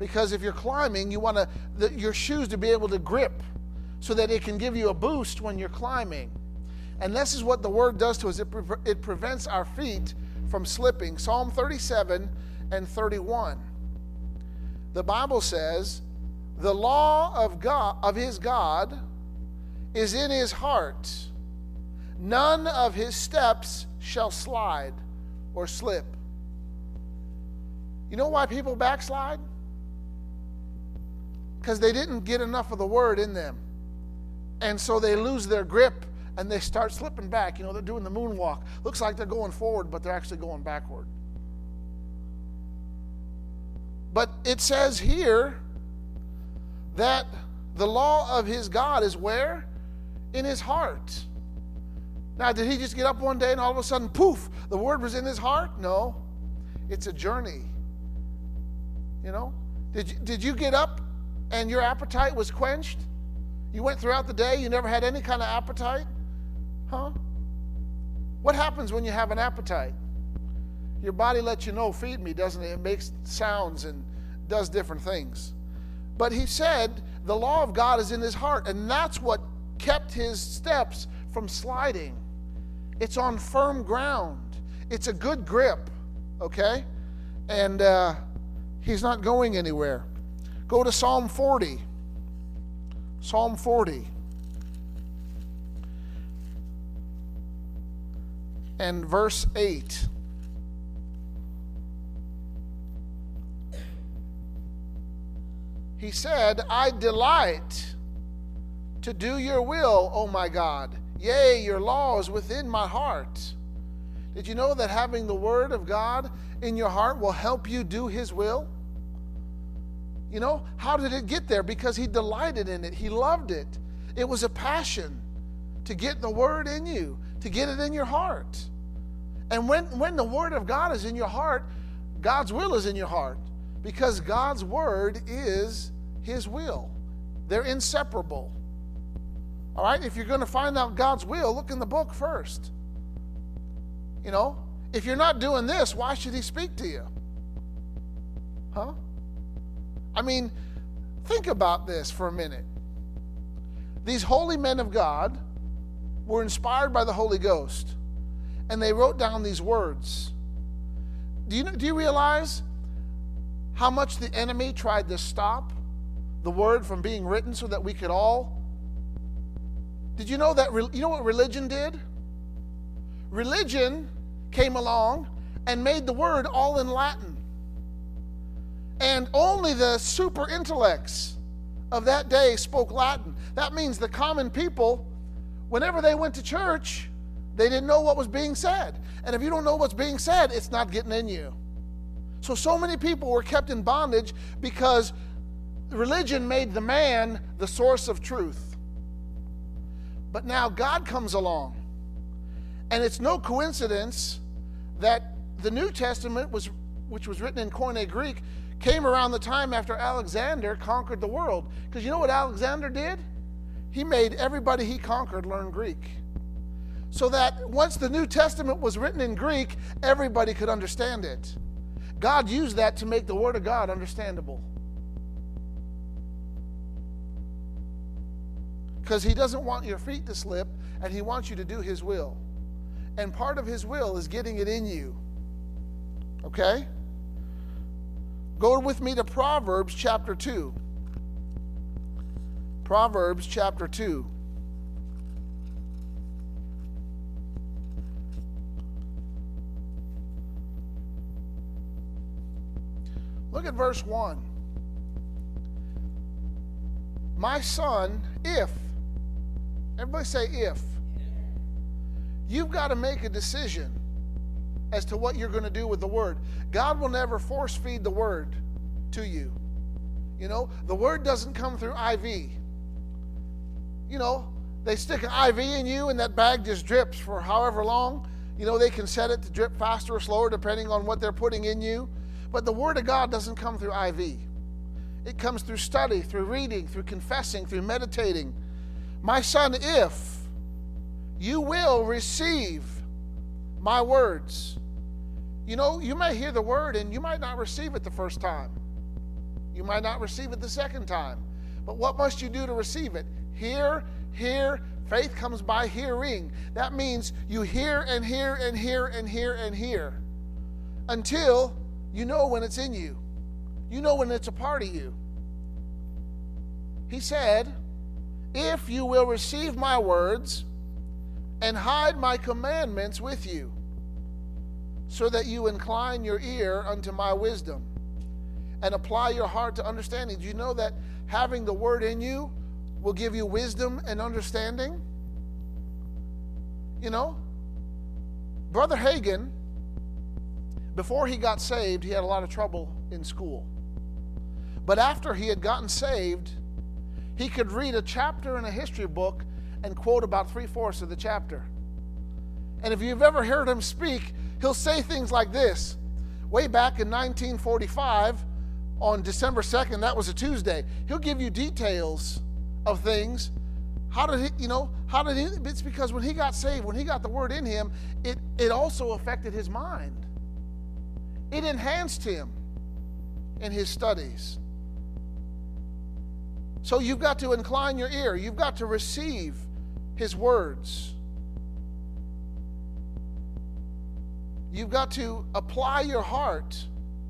Because if you're climbing, you want your shoes to be able to grip so that it can give you a boost when you're climbing. And this is what the word does to us. It prevents our feet from slipping. Psalm 37 and 31. The Bible says, the law of God, of his God, is in his heart. None of his steps shall slide or slip. You know why people backslide? Because they didn't get enough of the word in them. And so they lose their grip and they start slipping back. You know, they're doing the moonwalk. Looks like they're going forward, but they're actually going backward. But it says here that the law of his God is where? In his heart. Now, did he just get up one day and all of a sudden, poof, the word was in his heart? No. It's a journey. You know? Did you get up and your appetite was quenched? You went throughout the day, you never had any kind of appetite? Huh? What happens when you have an appetite? Your body lets you know, feed me, doesn't it? It makes sounds and does different things. But he said the law of God is in his heart, and that's what kept his steps from sliding. It's on firm ground. It's a good grip, okay? And he's not going anywhere. Go to Psalm 40. Psalm 40. And verse 8. He said, I delight to do your will, O my God. Yea, your law is within my heart. Did you know that having the word of God in your heart will help you do his will? You know, how did it get there? Because he delighted in it. He loved it. It was a passion to get the word in you, to get it in your heart. And when the word of God is in your heart, God's will is in your heart. Because God's word is his will. They're inseparable. All right? If you're going to find out God's will, look in the book first. You know, if you're not doing this, why should he speak to you? Huh? I mean, think about this for a minute. These holy men of God were inspired by the Holy Ghost, and they wrote down these words. Do you realize how much the enemy tried to stop the word from being written so that we could all? Did you know that? You know what religion did? Religion came along and made the word all in Latin. And only the super intellects of that day spoke Latin. That means the common people, whenever they went to church, they didn't know what was being said. And if you don't know what's being said, it's not getting in you. So many people were kept in bondage because religion made the man the source of truth. But now God comes along. And it's no coincidence that the New Testament, which was written in Koine Greek, came around the time after Alexander conquered the world. Because you know what Alexander did? He made everybody he conquered learn Greek. So that once the New Testament was written in Greek, everybody could understand it. God used that to make the Word of God understandable. Because he doesn't want your feet to slip, and he wants you to do his will. And part of his will is getting it in you. Okay? Go with me to Proverbs chapter 2. Proverbs chapter 2. Look at verse 1. My son, if, everybody say if. You've got to make a decision as to what you're going to do with the word. God will never force feed the word to you. You know, the word doesn't come through IV. You know, they stick an IV in you and that bag just drips for however long. You know, they can set it to drip faster or slower depending on what they're putting in you. But the word of God doesn't come through IV. It comes through study, through reading, through confessing, through meditating. My son, if you will receive my words. You know, you may hear the word and you might not receive it the first time. You might not receive it the second time. But what must you do to receive it? Hear, hear. Faith comes by hearing. That means you hear and hear and hear and hear and hear until you know when it's in you. You know when it's a part of you. He said, if you will receive my words and hide my commandments with you, so that you incline your ear unto my wisdom and apply your heart to understanding. Do you know that having the word in you will give you wisdom and understanding? You know, Brother Hagin, before he got saved, he had a lot of trouble in school. But after he had gotten saved, he could read a chapter in a history book and quote about 3/4 of the chapter. And if you've ever heard him speak, he'll say things like this. Way back in 1945, on December 2nd, that was a Tuesday, he'll give you details of things. How did he, it's because when he got saved, when he got the word in him, it also affected his mind. It enhanced him in his studies. So you've got to incline your ear. You've got to receive his words. You've got to apply your heart.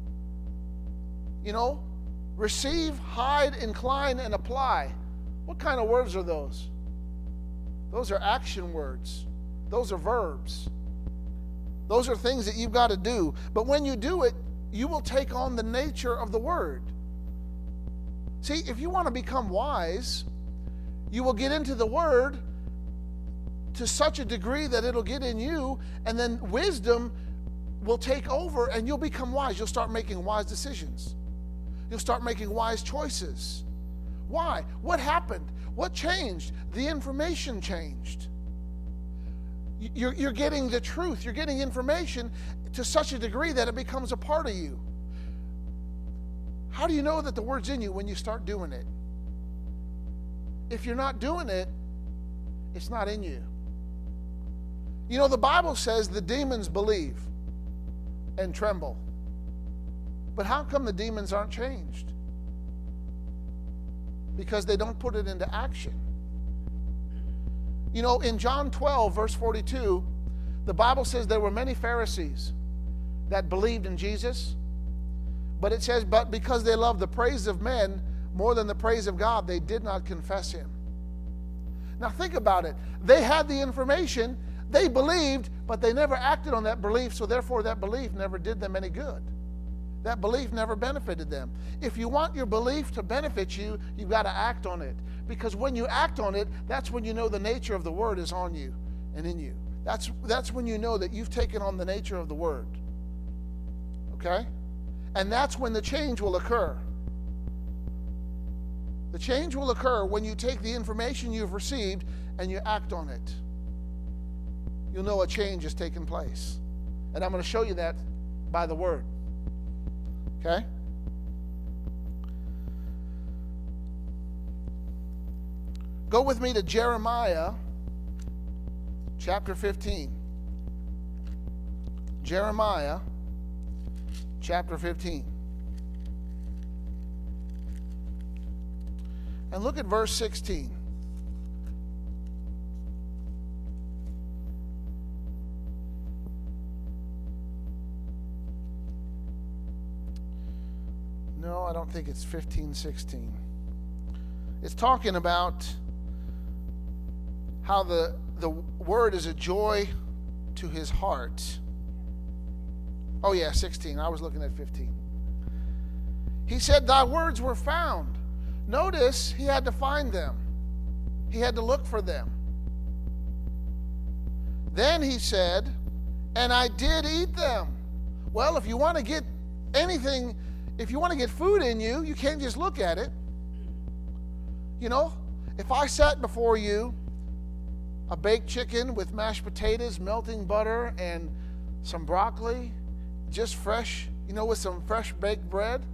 Receive, hide, incline, and apply. What kind of words are those? Those are action words. Those are verbs. Those are things that you've got to do. But when you do it, you will take on the nature of the word. See, if you want to become wise, you will get into the word to such a degree that it'll get in you, and then wisdom will take over and you'll become wise. You'll start making wise decisions. You'll start making wise choices. Why? What happened? What changed? The information changed. You're getting the truth. You're getting information to such a degree that it becomes a part of you. How do you know that the word's in you? When you start doing it. If you're not doing it, it's not in you. The Bible says the demons believe and tremble. But how come the demons aren't changed? Because they don't put it into action. In John 12, verse 42, the Bible says there were many Pharisees that believed in Jesus. But it says, but because they loved the praise of men more than the praise of God, they did not confess him. Now think about it. They had the information, they believed, but they never acted on that belief, so therefore that belief never did them any good. That belief never benefited them. If you want your belief to benefit you, you've got to act on it. Because when you act on it, that's when you know the nature of the word is on you and in you. That's when you know that you've taken on the nature of the word. Okay? And that's when the change will occur. The change will occur when you take the information you've received and you act on it. You'll know a change has taken place. And I'm going to show you that by the word. Okay? Go with me to Jeremiah chapter 15. Jeremiah chapter 15. And look at verse 16. No, I don't think it's 15:16. It's talking about how the word is a joy to his heart. Oh yeah, 16. I was looking at 15. He said, thy words were found. Notice he had to find them. He had to look for them. Then he said, and I did eat them. Well, if you want to get anything, if you want to get food in you, you can't just look at it. If I sat before you a baked chicken with mashed potatoes, melting butter, and some broccoli, just fresh, with some fresh baked bread,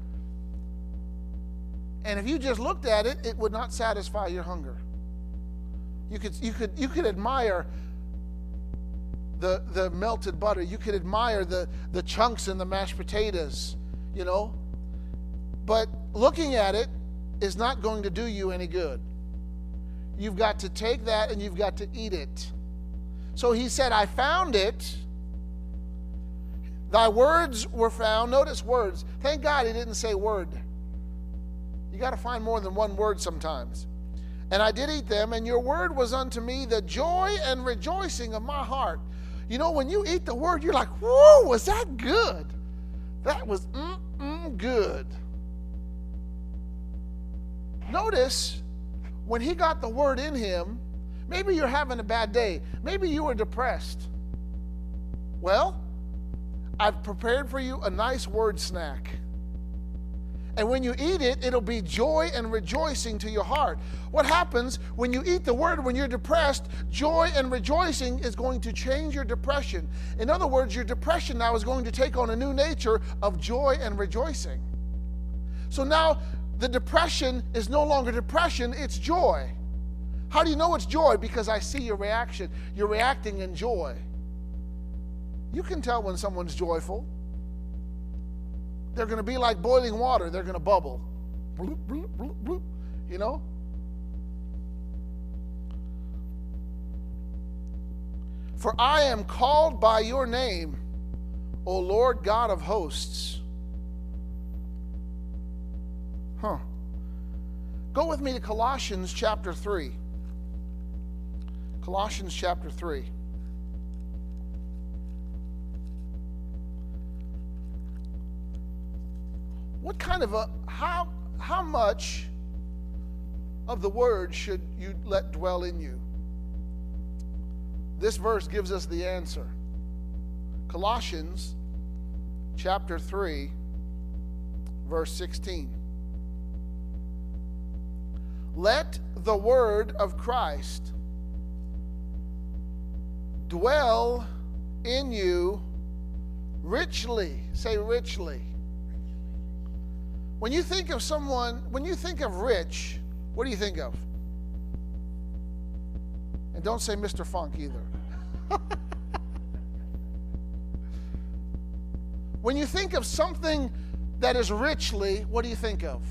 and if you just looked at it, it would not satisfy your hunger. You could admire the melted butter. You could admire the chunks in the mashed potatoes, But looking at it is not going to do you any good. You've got to take that and you've got to eat it. So he said, I found it. Thy words were found. Notice words. Thank God he didn't say word. You got to find more than one word sometimes. And I did eat them, and your word was unto me the joy and rejoicing of my heart. You know, when you eat the word, you're like, whoa, was that good? That was good. Notice, when he got the word in him, maybe you're having a bad day. Maybe you were depressed. Well, I've prepared for you a nice word snack. And when you eat it, it'll be joy and rejoicing to your heart. What happens when you eat the word when you're depressed? Joy and rejoicing is going to change your depression. In other words, your depression now is going to take on a new nature of joy and rejoicing. So now the depression is no longer depression, it's joy. How do you know it's joy? Because I see your reaction. You're reacting in joy. You can tell when someone's joyful. They're going to be like boiling water. They're going to bubble. Bloop, bloop, bloop, bloop. You know? For I am called by your name, O Lord God of hosts. Go with me to Colossians chapter 3. Colossians chapter 3. What kind of how much of the word should you let dwell in you? This verse gives us the answer. Colossians chapter 3, verse 16. Let the word of Christ dwell in you richly. Say richly. When you think of someone, when you think of rich, what do you think of? And don't say Mr. Funk either. When you think of something that is richly, what do you think of?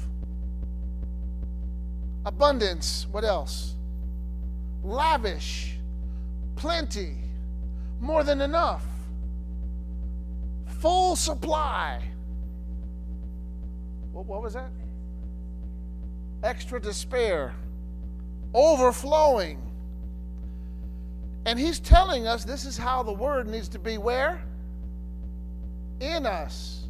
Abundance. What else? Lavish. Plenty. More than enough. Full supply. What was that? Extra to spare. Overflowing. And he's telling us this is how the word needs to be where? In us.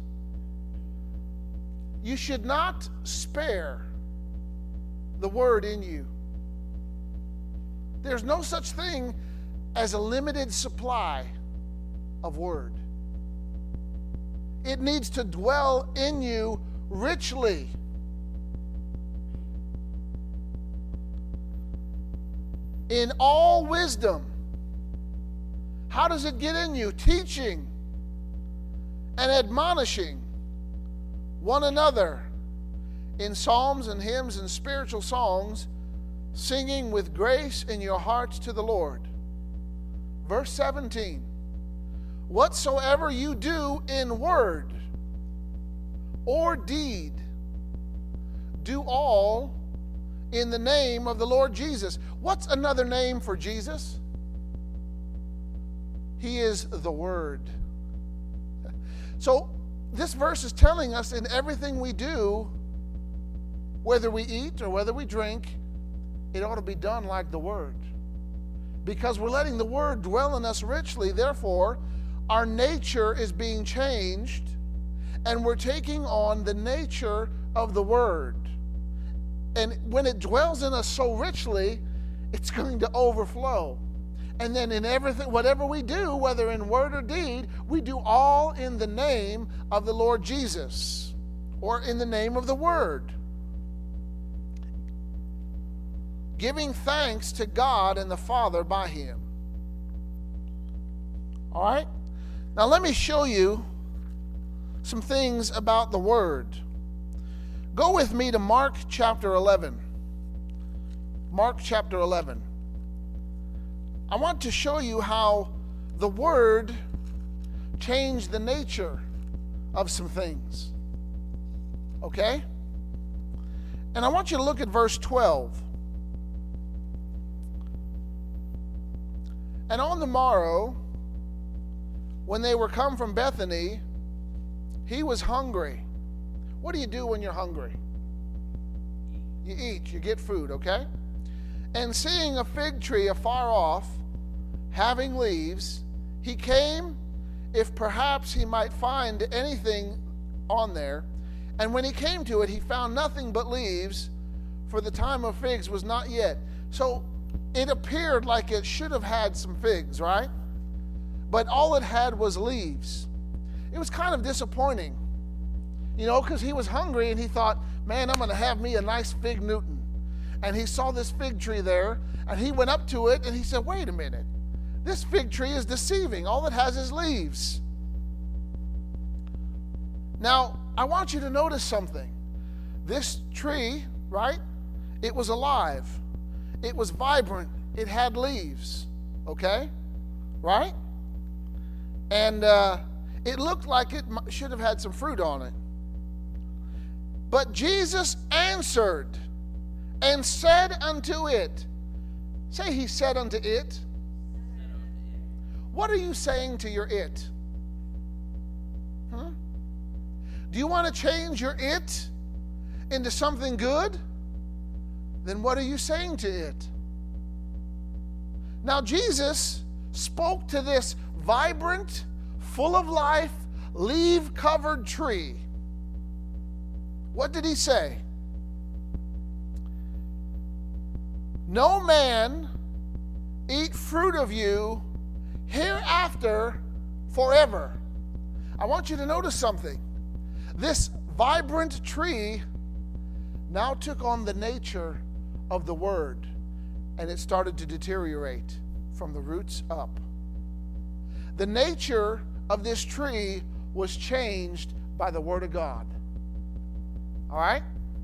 You should not spare the word in you. There's no such thing as a limited supply of word. It needs to dwell in you richly. In all wisdom. How does it get in you? Teaching and admonishing one another in psalms and hymns and spiritual songs, singing with grace in your hearts to the Lord. Verse 17. Whatsoever you do in word or deed, do all in the name of the Lord Jesus. What's another name for Jesus? He is the Word. So this verse is telling us in everything we do, whether we eat or whether we drink, it ought to be done like the Word. Because we're letting the Word dwell in us richly, therefore, our nature is being changed, and we're taking on the nature of the Word. And when it dwells in us so richly, it's going to overflow. And then in everything, whatever we do, whether in word or deed, we do all in the name of the Lord Jesus, or in the name of the Word. Giving thanks to God and the Father by Him. All right? Now let me show you some things about the Word. Go with me to Mark chapter 11. Mark chapter 11. I want to show you how the Word changed the nature of some things. Okay? And I want you to look at verse 12. And on the morrow, when they were come from Bethany, he was hungry. What do you do when you're hungry? You eat, you get food, okay? And seeing a fig tree afar off, having leaves, he came, if perhaps he might find anything on there. And when he came to it, he found nothing but leaves, for the time of figs was not yet. So it appeared like it should have had some figs, right? But all it had was leaves. It was kind of disappointing, because he was hungry and he thought, man, I'm going to have me a nice fig Newton. And he saw this fig tree there, and he went up to it and he said, wait a minute. This fig tree is deceiving. All it has is leaves. Now, I want you to notice something. This tree, right? It was alive. It was vibrant. It had leaves. Okay? Right? And it looked like it should have had some fruit on it. But Jesus answered and said unto it. Say, he said unto it. What are you saying to your it? Do you want to change your it into something good? Then what are you saying to it? Now Jesus spoke to this vibrant, full of life, leaf-covered tree. What did he say? No man eat fruit of you hereafter forever. I want you to notice something. This vibrant tree now took on the nature of the Word, and it started to deteriorate from the roots up. The nature of this tree was changed by the Word of God. All right?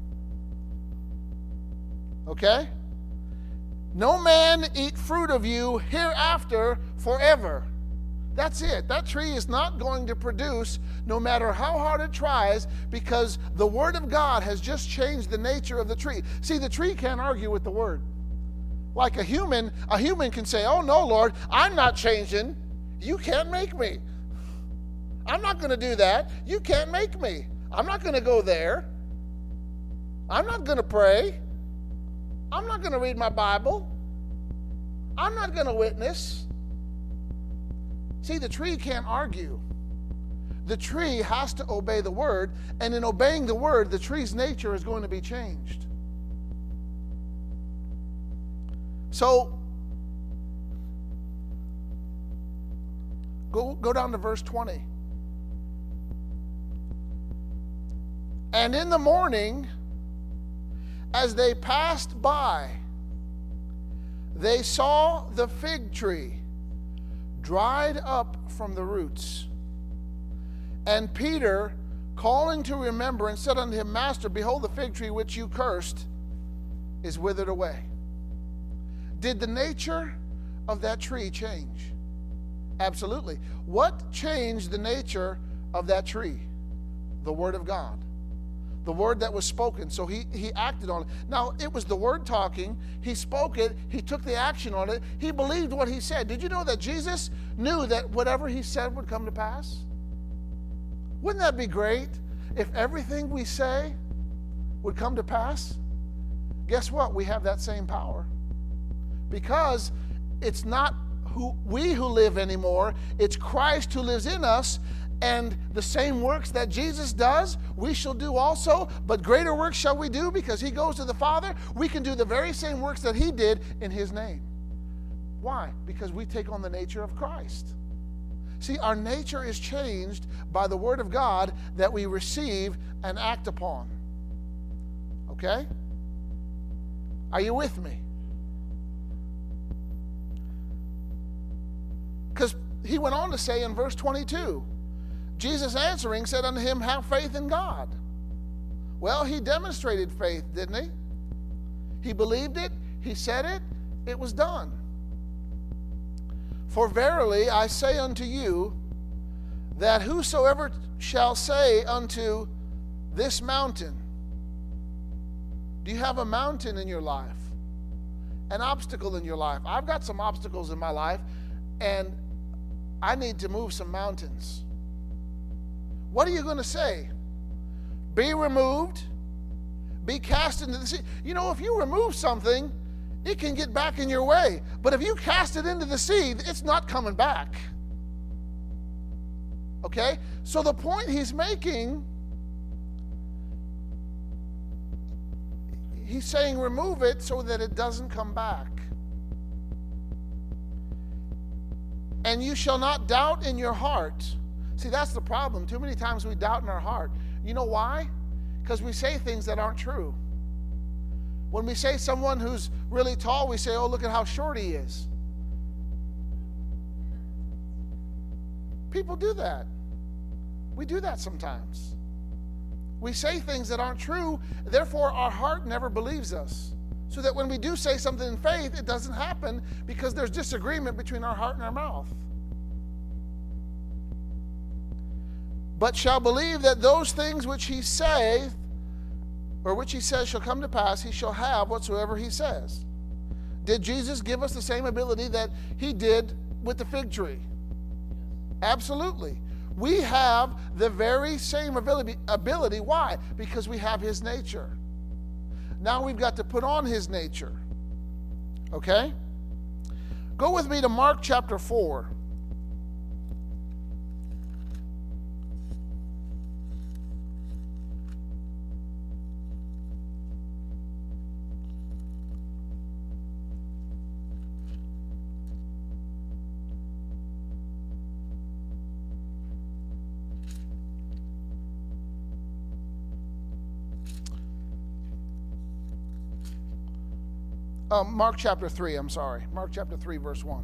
Okay? No man eat fruit of you hereafter forever. That's it. That tree is not going to produce no matter how hard it tries, because the Word of God has just changed the nature of the tree. See, the tree can't argue with the Word. Like a human can say, oh no, Lord, I'm not changing. You can't make me. I'm not going to do that. You can't make me. I'm not going to go there. I'm not going to pray. I'm not going to read my Bible. I'm not going to witness. See, the tree can't argue. The tree has to obey the Word, and in obeying the Word, the tree's nature is going to be changed. So, go down to verse 20. And in the morning, as they passed by, they saw the fig tree dried up from the roots. And Peter, calling to remembrance, said unto him, Master, behold, the fig tree which you cursed is withered away. Did the nature of that tree change? Absolutely. What changed the nature of that tree? The Word of God. The Word that was spoken. So he acted on it. Now, it was the Word talking. He spoke it. He took the action on it. He believed what he said. Did you know that Jesus knew that whatever he said would come to pass? Wouldn't that be great if everything we say would come to pass? Guess what? We have that same power. Because it's not we who live anymore. It's Christ who lives in us. And the same works that Jesus does, we shall do also. But greater works shall we do, because he goes to the Father. We can do the very same works that he did in his name. Why? Because we take on the nature of Christ. See, our nature is changed by the Word of God that we receive and act upon. Okay? Are you with me? Because he went on to say in verse 22, Jesus answering said unto him, have faith in God. Well, he demonstrated faith, didn't he? He believed it, he said it, it was done. For verily I say unto you, that whosoever shall say unto this mountain, Do you have a mountain in your life? An obstacle in your life? I've got some obstacles in my life, and I need to move some mountains. What are you going to say? Be removed, be cast into the sea. You know, if you remove something, it can get back in your way. But if you cast it into the sea, it's not coming back. Okay? So the point he's making, he's saying remove it so that it doesn't come back. And you shall not doubt in your heart. See, that's the problem. Too many times we doubt in our heart. You know why? Because we say things that aren't true. When we say someone who's really tall, we say, oh, look at how short he is. People do that. We do that sometimes. We say things that aren't true, therefore our heart never believes us. So that when we do say something in faith, it doesn't happen because there's disagreement between our heart and our mouth. But shall believe that those things which he saith, or which he says shall come to pass, he shall have whatsoever he says. Did Jesus give us the same ability that he did with the fig tree? Absolutely. We have the very same ability. Why? Because we have his nature. Now we've got to put on his nature. Okay? Go with me to Mark chapter 4. Mark chapter 3, I'm sorry. Mark chapter 3, verse 1.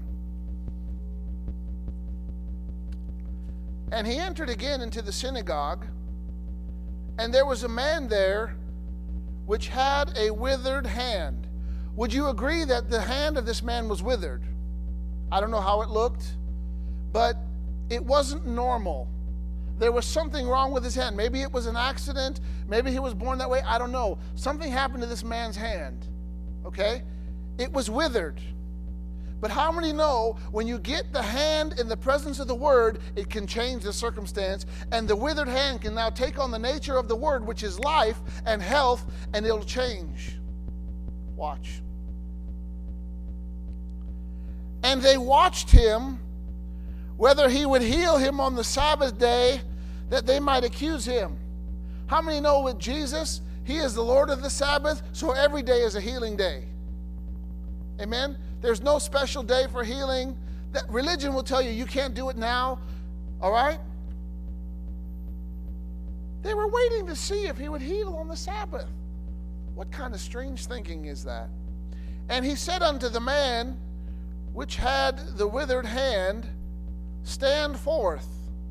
And he entered again into the synagogue, and there was a man there which had a withered hand. Would you agree that the hand of this man was withered? I don't know how it looked, but it wasn't normal. There was something wrong with his hand. Maybe it was an accident. Maybe he was born that way. I don't know. Something happened to this man's hand. Okay? It was withered. But how many know when you get the hand in the presence of the Word, it can change the circumstance, and the withered hand can now take on the nature of the Word, which is life and health, and it'll change. Watch. And they watched him, whether he would heal him on the Sabbath day, that they might accuse him. How many know with Jesus, he is the Lord of the Sabbath, so every day is a healing day? Amen? There's no special day for healing. That religion will tell you you can't do it now. All right? They were waiting to see if he would heal on the Sabbath. What kind of strange thinking is that? And he said unto the man which had the withered hand, stand forth.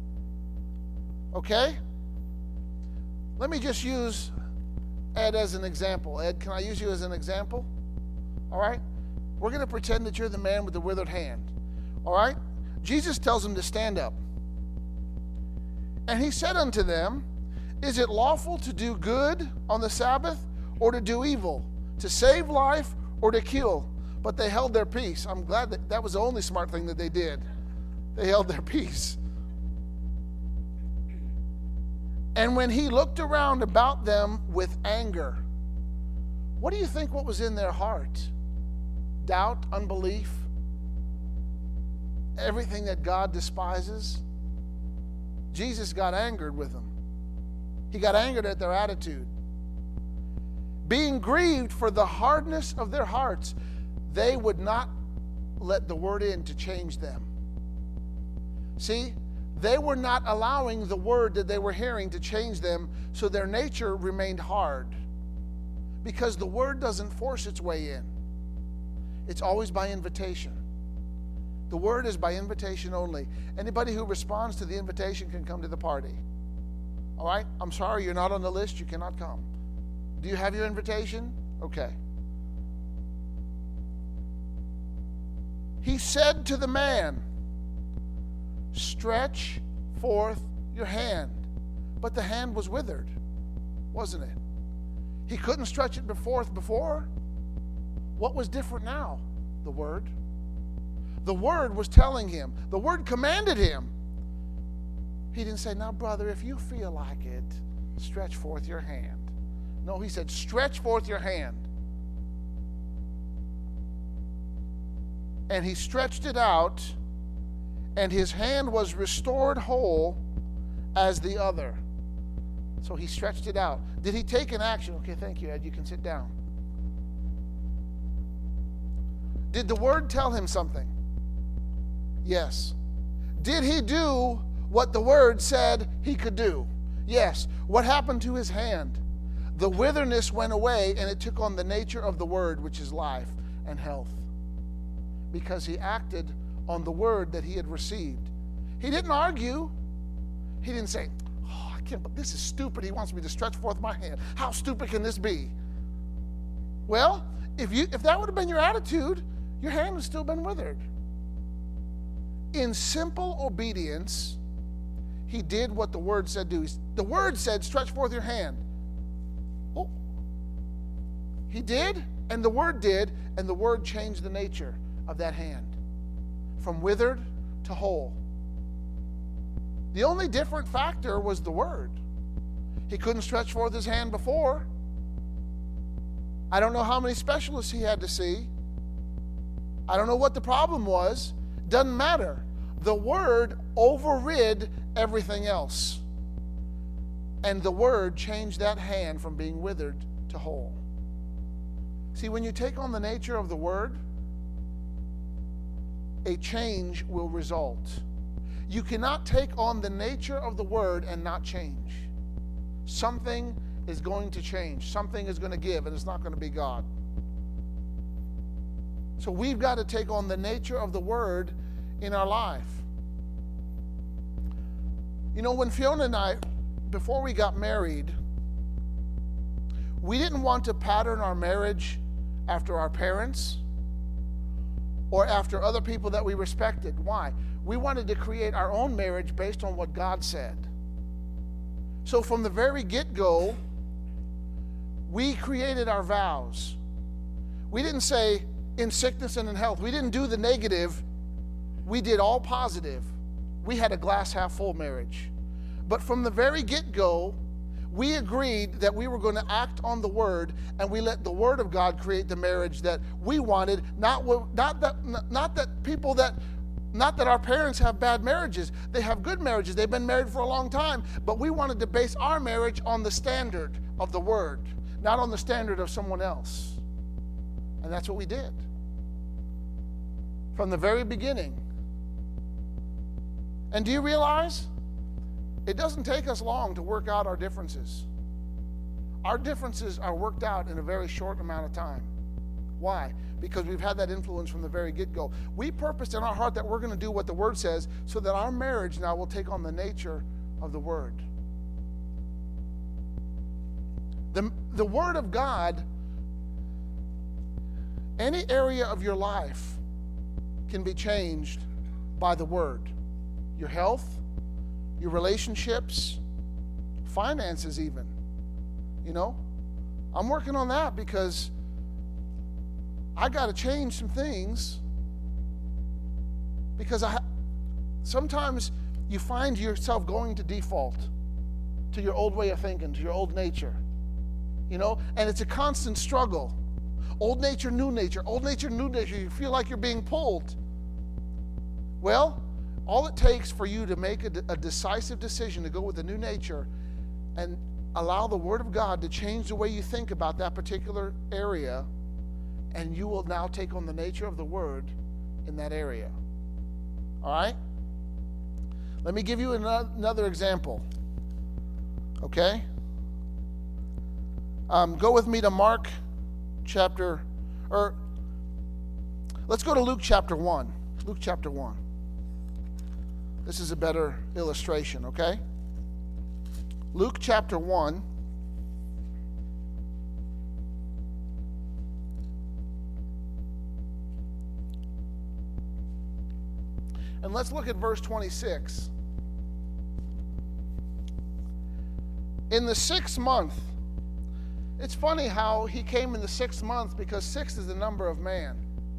Okay? Let me just use Ed as an example. Ed, can I use you as an example? All right? We're going to pretend that you're the man with the withered hand. All right? Jesus tells him to stand up. And he said unto them, is it lawful to do good on the Sabbath or to do evil, to save life or to kill? But they held their peace. I'm glad that was the only smart thing that they did. They held their peace. And when he looked around about them with anger, what do you think what was in their heart? Doubt, unbelief, everything that God despises. Jesus got angered with them. He got angered at their attitude. Being grieved for the hardness of their hearts, they would not let the word in to change them. See, they were not allowing the word that they were hearing to change them, so their nature remained hard. Because the word doesn't force its way in. It's always by invitation. The word is by invitation only. Anybody who responds to the invitation can come to the party. All right? I'm sorry, you're not on the list. You cannot come. Do you have your invitation? Okay. He said to the man, stretch forth your hand. But the hand was withered, wasn't it? He couldn't stretch it forth before. What was different now? The Word. The Word was telling him. The Word commanded him. He didn't say, now, brother, if you feel like it, stretch forth your hand. No, he said, stretch forth your hand. And he stretched it out, and his hand was restored whole as the other. So he stretched it out. Did he take an action? Okay, thank you, Ed. You can sit down. Did the Word tell him something? Yes. Did he do what the Word said he could do? Yes. What happened to his hand? The witherness went away, and it took on the nature of the Word, which is life and health. Because he acted on the Word that he had received. He didn't argue. He didn't say, oh, I can't, but this is stupid. He wants me to stretch forth my hand. How stupid can this be? Well, if that would have been your attitude, your hand would have still been withered. In simple obedience, he did what the Word said do. The Word said, stretch forth your hand. Oh, he did, and the Word did, and the Word changed the nature of that hand from withered to whole. The only different factor was the Word. He couldn't stretch forth his hand before. I don't know how many specialists he had to see. I don't know what the problem was. Doesn't matter. The Word overrid everything else. And the Word changed that hand from being withered to whole. See, when you take on the nature of the Word, a change will result. You cannot take on the nature of the Word and not change. Something is going to change. Something is going to give, and it's not going to be God. So we've got to take on the nature of the Word in our life. You know, when Fiona and I, before we got married, we didn't want to pattern our marriage after our parents or after other people that we respected. Why? We wanted to create our own marriage based on what God said. So from the very get-go, we created our vows. We didn't say in sickness and in health. We didn't do the negative. We did all positive. We had a glass half full marriage. But from the very get-go, we agreed that we were going to act on the Word, and we let the Word of God create the marriage that we wanted. Not that our parents have bad marriages. They have good marriages. They've been married for a long time. But we wanted to base our marriage on the standard of the Word, not on the standard of someone else. And that's what we did from the very beginning. And do you realize? It doesn't take us long to work out our differences. Our differences are worked out in a very short amount of time. Why? Because we've had that influence from the very get-go. We purposed in our heart that we're going to do what the Word says so that our marriage now will take on the nature of the Word. The Word of God, any area of your life can be changed by the Word. Your health, your relationships, finances even. You know, I'm working on that because I got to change some things because sometimes you find yourself going to default to your old way of thinking, to your old nature. You know, and it's a constant struggle. Old nature, new nature, old nature, new nature. You feel like you're being pulled. Well, all it takes for you to make a decisive decision to go with the new nature and allow the Word of God to change the way you think about that particular area, and you will now take on the nature of the Word in that area. All right? Let me give you another example. Okay? Go with me to let's go to Luke chapter 1. Luke chapter 1. This is a better illustration, okay? Luke chapter 1. And let's look at verse 26. In the 6th month, It's funny how he came in the 6th month, because 6 is the number of man.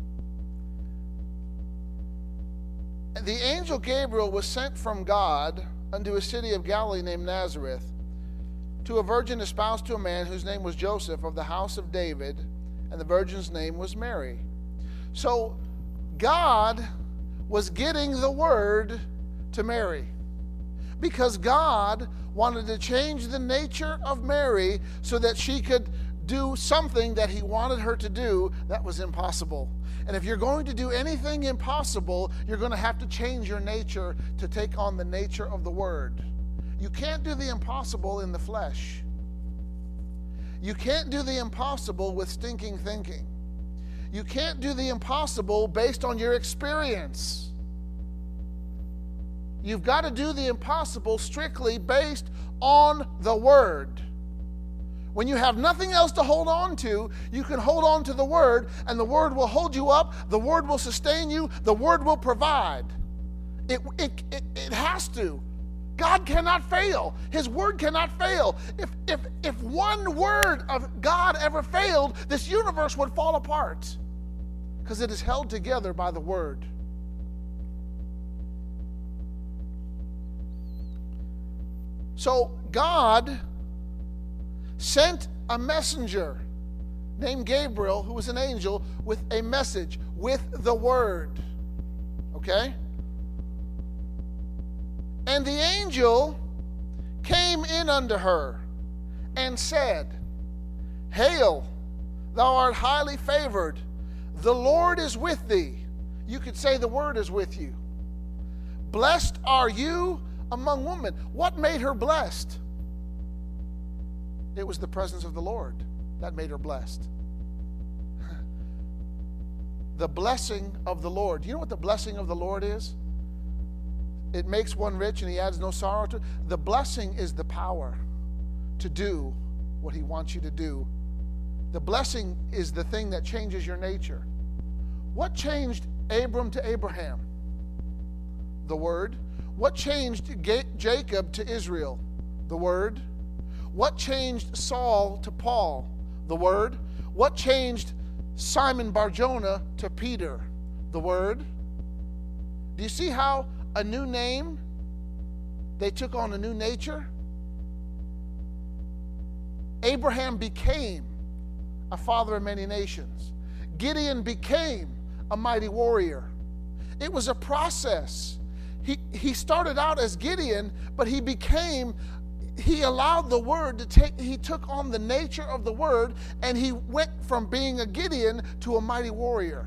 The angel Gabriel was sent from God unto a city of Galilee named Nazareth, to a virgin espoused to a man whose name was Joseph, of the house of David, and the virgin's name was Mary. So God was getting the word to Mary, because God wanted to change the nature of Mary so that she could do something that he wanted her to do that was impossible. And if you're going to do anything impossible, you're going to have to change your nature to take on the nature of the Word. You can't do the impossible in the flesh. You can't do the impossible with stinking thinking. You can't do the impossible based on your experience. You've got to do the impossible strictly based on the Word. When you have nothing else to hold on to, you can hold on to the Word, and the Word will hold you up, the Word will sustain you, the Word will provide. It has to. God cannot fail. His Word cannot fail. If one word of God ever failed, this universe would fall apart, because it is held together by the Word. So God sent a messenger named Gabriel, who was an angel, with a message, with the Word. Okay? And the angel came in unto her and said, Hail, thou art highly favored. The Lord is with thee. You could say the Word is with you. Blessed are you among women. What made her blessed? It was the presence of the Lord that made her blessed. The blessing of the Lord. Do you know what the blessing of the Lord is? It makes one rich and he adds no sorrow to it. The blessing is the power to do what he wants you to do. The blessing is the thing that changes your nature. What changed Abram to Abraham? The Word. What changed Jacob to Israel? The Word. What changed Saul to Paul? The Word. What changed Simon Bar-Jonah to Peter? The Word. Do you see how a new name, they took on a new nature? Abraham became a father of many nations. Gideon became a mighty warrior. It was a process. He started out as Gideon, but he allowed the Word to he took on the nature of the Word, and he went from being a Gideon to a mighty warrior.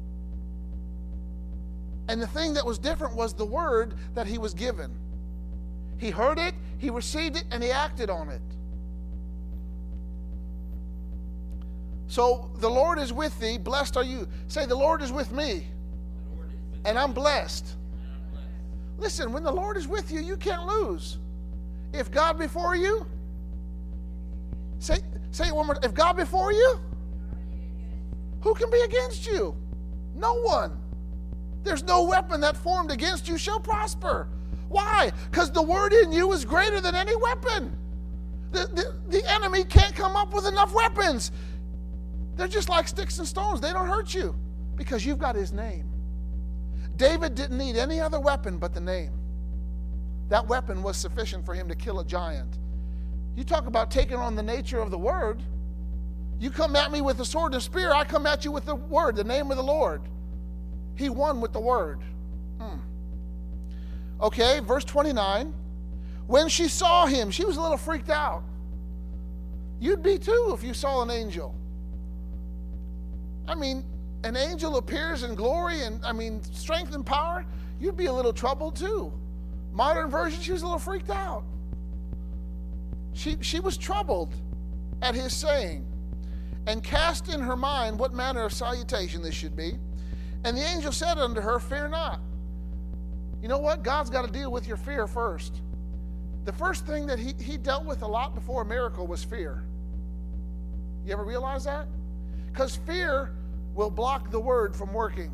And the thing that was different was the Word that he was given. He heard it, he received it, and he acted on it. So, the Lord is with thee, blessed are you. Say, the Lord is with me, and I'm blessed. Listen, when the Lord is with you, you can't lose. If God before you, say it one more time. If God before you, who can be against you? No one. There's no weapon that formed against you shall prosper. Why? Because the Word in you is greater than any weapon. The enemy can't come up with enough weapons. They're just like sticks and stones. They don't hurt you because you've got His name. David didn't need any other weapon but the name. That weapon was sufficient for him to kill a giant. You talk about taking on the nature of the Word. You come at me with a sword and a spear, I come at you with the Word, the name of the Lord. He won with the Word. Okay, verse 29. When she saw him, she was a little freaked out. You'd be too if you saw an angel. I mean, an angel appears in glory and, strength and power. You'd be a little troubled too. Modern version, she was a little freaked out. She was troubled at his saying, and cast in her mind what manner of salutation this should be. And the angel said unto her, Fear not. You know what? God's got to deal with your fear first. The first thing that he dealt with a lot before a miracle was fear. You ever realize that? Because fear will block the Word from working.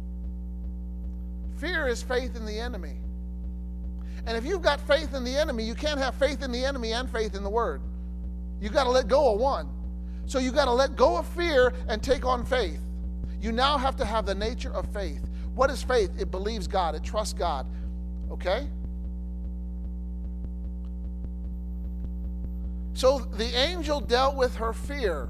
Fear is faith in the enemy. And if you've got faith in the enemy, you can't have faith in the enemy and faith in the Word. You've got to let go of one. So you got to let go of fear and take on faith. You now have to have the nature of faith. What is faith? It believes God. It trusts God. Okay? So the angel dealt with her fear.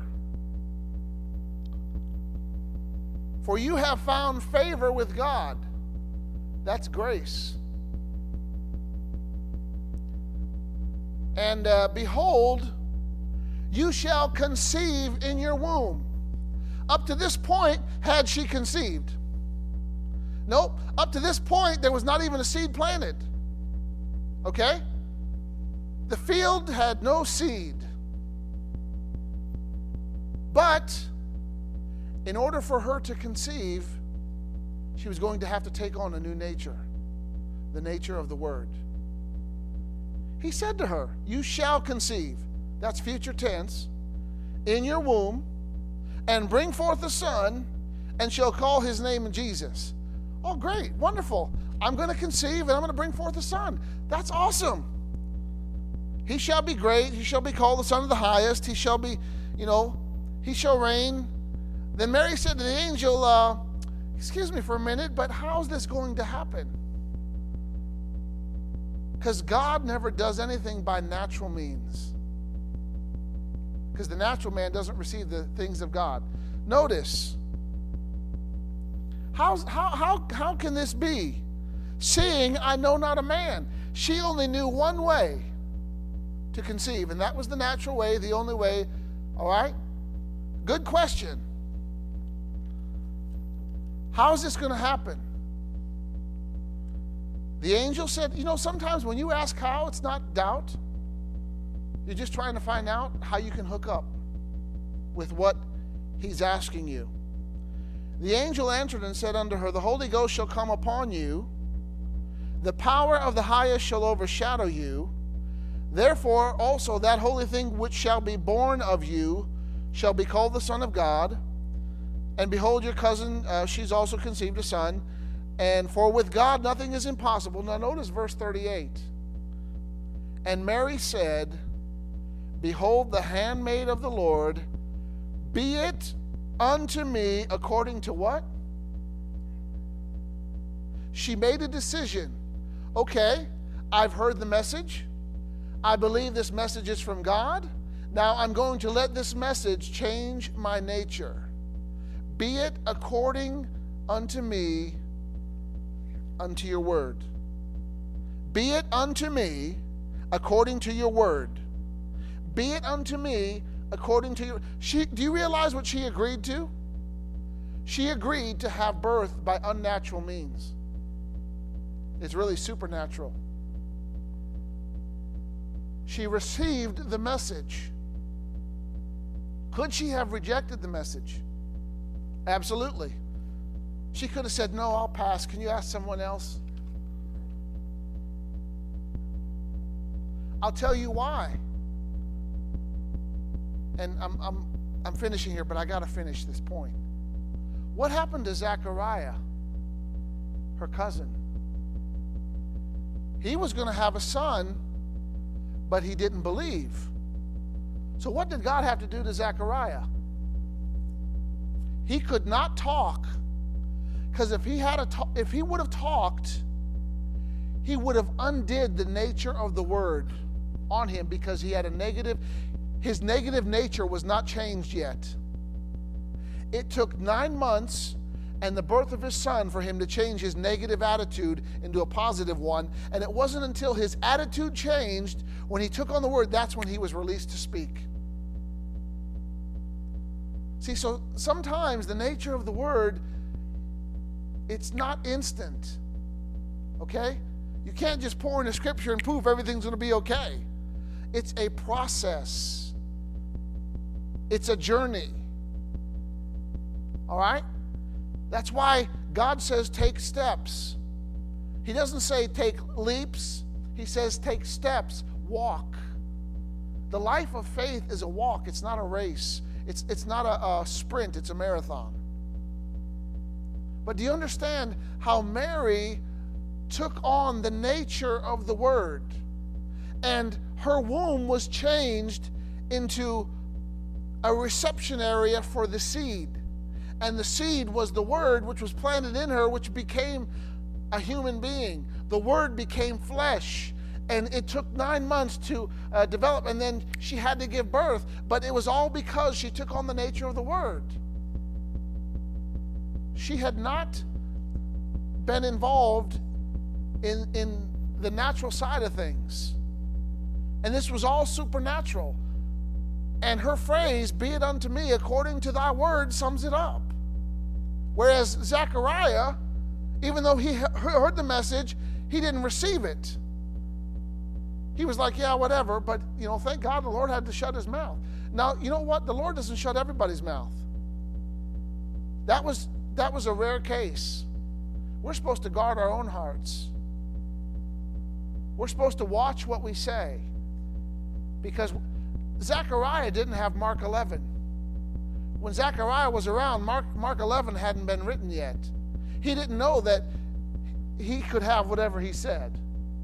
For you have found favor with God. That's grace. And behold, you shall conceive in your womb. Up to this point, had she conceived? Nope. Up to this point, there was not even a seed planted. Okay? The field had no seed. But in order for her to conceive, she was going to have to take on a new nature, the nature of the Word. He said to her, you shall conceive, that's future tense, in your womb, and bring forth a son, and shall call his name Jesus. Oh, great, wonderful. I'm going to conceive, and I'm going to bring forth a son. That's awesome. He shall be great. He shall be called the Son of the Highest. He shall be, he shall reign. Then Mary said to the angel, excuse me for a minute, but how's this going to happen? Because God never does anything by natural means. Because the natural man doesn't receive the things of God. Notice, how can this be? Seeing I know not a man. She only knew one way to conceive, and that was the natural way, the only way. All right? Good question. How is this going to happen? The angel said, sometimes when you ask how, it's not doubt. You're just trying to find out how you can hook up with what he's asking you. The angel answered and said unto her, the Holy Ghost shall come upon you. The power of the highest shall overshadow you. Therefore also that holy thing which shall be born of you shall be called the Son of God. And behold, your cousin, she's also conceived a son. And for with God nothing is impossible. Now notice verse 38. And Mary said, behold, the handmaid of the Lord, be it unto me according to what? She made a decision. Okay, I've heard the message. I believe this message is from God. Now I'm going to let this message change my nature. Be it according unto me, unto your word. Be it unto me according to your word. Be it unto me according to your... Do you realize what she agreed to? She agreed to have birth by unnatural means. It's really supernatural. She received the message. Could she have rejected the message? Absolutely. She could have said, no, I'll pass. Can you ask someone else? I'll tell you why. And I'm finishing here, but I got to finish this point. What happened to Zechariah, her cousin? He was going to have a son, but he didn't believe. So what did God have to do to Zechariah? He could not talk, because if he would have talked, he would have undid the nature of the word on him, because he had his negative nature was not changed yet. It took 9 months and the birth of his son for him to change his negative attitude into a positive one. And it wasn't until his attitude changed, when he took on the word, that's when he was released to speak. See, so sometimes the nature of the word, it's not instant. Okay? You can't just pour in the scripture and poof, everything's going to be okay. It's a process. It's a journey. All right? That's why God says take steps. He doesn't say take leaps. He says take steps, walk. The life of faith is a walk. It's not a race. It's not a sprint. It's a marathon. But do you understand how Mary took on the nature of the word, and her womb was changed into a reception area for the seed. And the seed was the Word, which was planted in her, which became a human being. The Word became flesh. And it took 9 months to develop, and then she had to give birth. But it was all because she took on the nature of the Word. She had not been involved in the natural side of things. And this was all supernatural. And her phrase, "Be it unto me according to thy word," sums it up. Whereas Zechariah, even though he heard the message, he didn't receive it. He was like, yeah, whatever, but, thank God the Lord had to shut his mouth. Now, you know what? The Lord doesn't shut everybody's mouth. That was a rare case. We're supposed to guard our own hearts. We're supposed to watch what we say. Because Zechariah didn't have Mark 11. When Zechariah was around, Mark 11 hadn't been written yet. He didn't know that he could have whatever he said.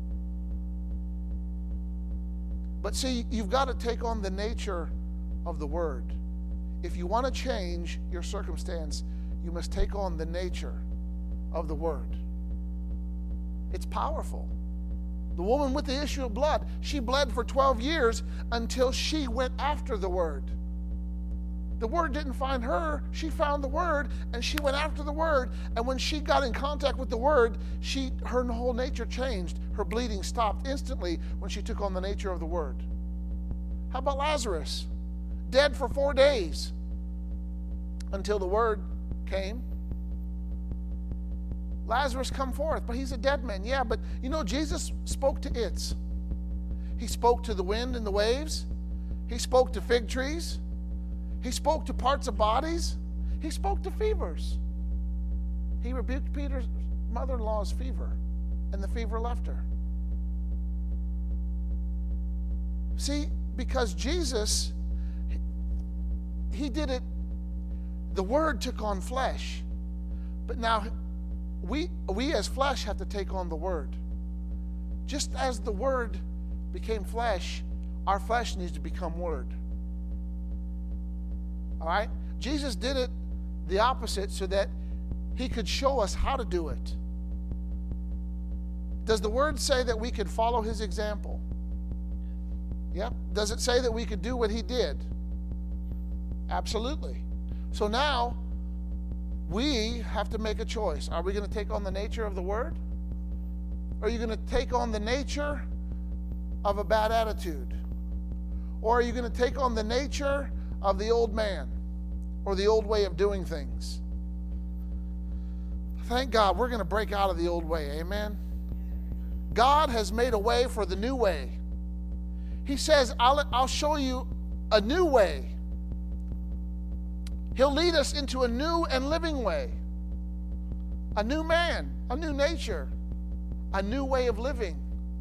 But see, you've got to take on the nature of the Word. If you want to change your circumstance, you must take on the nature of the Word. It's powerful. The woman with the issue of blood, she bled for 12 years until she went after the Word. The Word didn't find her. She found the Word, and she went after the Word. And when she got in contact with the Word, her whole nature changed. Her bleeding stopped instantly when she took on the nature of the Word. How about Lazarus? Dead for 4 days until the Word came. Lazarus, come forth. But he's a dead man. Yeah, but Jesus spoke to it. He spoke to the wind and the waves. He spoke to fig trees. He spoke to parts of bodies. He spoke to fevers. He rebuked Peter's mother-in-law's fever, and the fever left her. See, because Jesus, he did it, the Word took on flesh. But now, we as flesh have to take on the Word. Just as the Word became flesh, our flesh needs to become Word. All right? Jesus did it the opposite so that he could show us how to do it. Does the Word say that we could follow his example? Yep. Does it say that we could do what he did? Absolutely. So now, we have to make a choice. Are we going to take on the nature of the Word? Or are you going to take on the nature of a bad attitude? Or are you going to take on the nature of the old man or the old way of doing things? Thank God we're going to break out of the old way. Amen? God has made a way for the new way. He says, I'll show you a new way. He'll lead us into a new and living way. A new man, a new nature, a new way of living.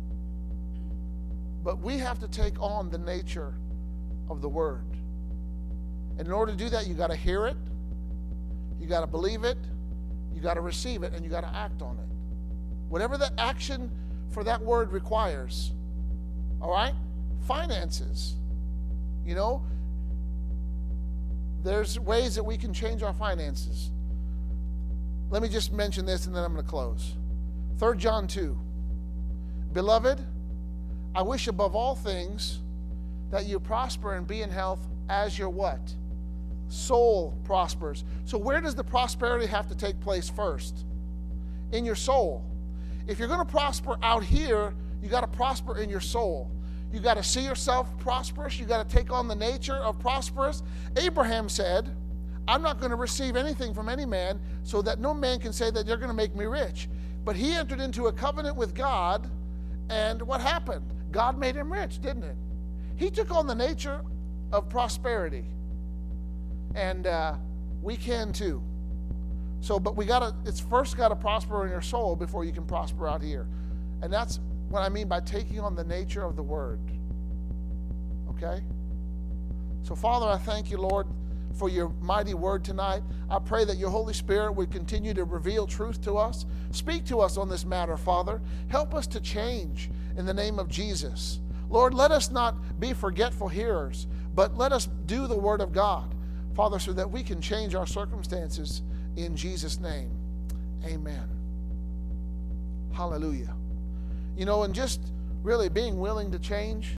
But we have to take on the nature of the Word. And in order to do that, you got to hear it, you got to believe it, you got to receive it, and you got to act on it. Whatever the action for that word requires. All right? Finances. There's ways that we can change our finances. Let me just mention this and then I'm going to close. 3 John 2. Beloved, I wish above all things that you prosper and be in health as your what? Soul prospers. So where does the prosperity have to take place first? In your soul. If you're going to prosper out here, you got to prosper in your soul. You got to see yourself prosperous. You got to take on the nature of prosperous. Abraham said, I'm not going to receive anything from any man so that no man can say that you're going to make me rich. But he entered into a covenant with God, and what happened? God made him rich, didn't it? He took on the nature of prosperity. And we can too. But it's first got to prosper in your soul before you can prosper out here. And that's what I mean by taking on the nature of the Word. Okay? So, Father, I thank you, Lord, for your mighty word tonight. I pray that your Holy Spirit would continue to reveal truth to us. Speak to us on this matter, Father. Help us to change in the name of Jesus. Lord, let us not be forgetful hearers, But let us do the Word of God, Father, so that we can change our circumstances in Jesus' name. Amen. Hallelujah. And just really being willing to change,